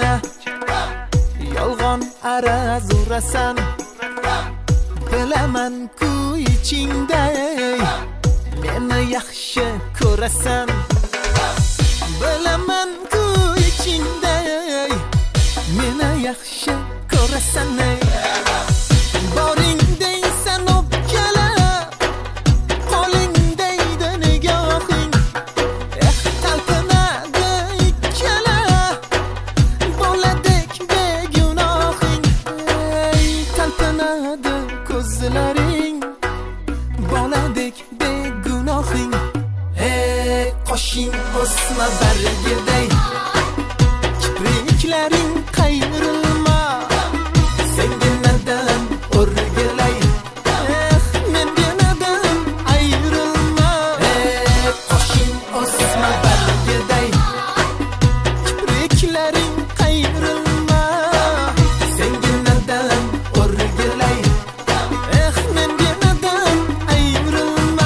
yolg'on araz urasan. Bilaman-ku ichingda meni yaxshi ko'rasan. Bilaman-ku ichingda meni yaxshi ko'rasan. Boring deysan o'pkalab, qoling deydi nigohing. Talpinadi ikkala boladek begunohing. Talpinadi ko'zlaring, boladek begunohing. Qoshing o'sma bargiday, kipriklaring qayrilma. Senga nadan o'rgilay, menga nadan ayrilma. Qoshing o'sma bargiday, kipriklaring qayrilma. Senga nadan o'rgilay, menga nadan ayrilma.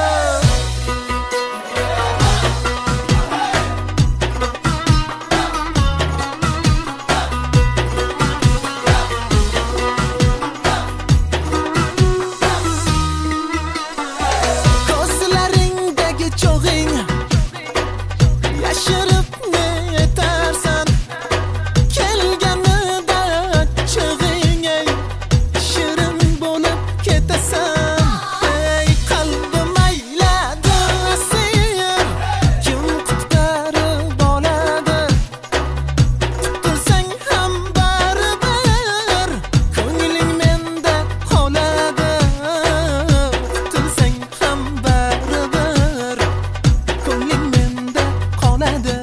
Ko'zlaringdagi cho'g'ing yashirib netarsan. Kelganida chig'ing shirin bo'lib ketasan. Qalbim ayladi asir, kim qutqarib oladi? Qutulsang ham baribir, ko'ngling menda qoladi. Qutulsang ham baribir, ko'ngling menda qoladi.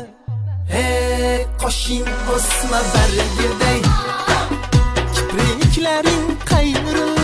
Qoshing o'sma bargiday, kipriklaring qayrilma.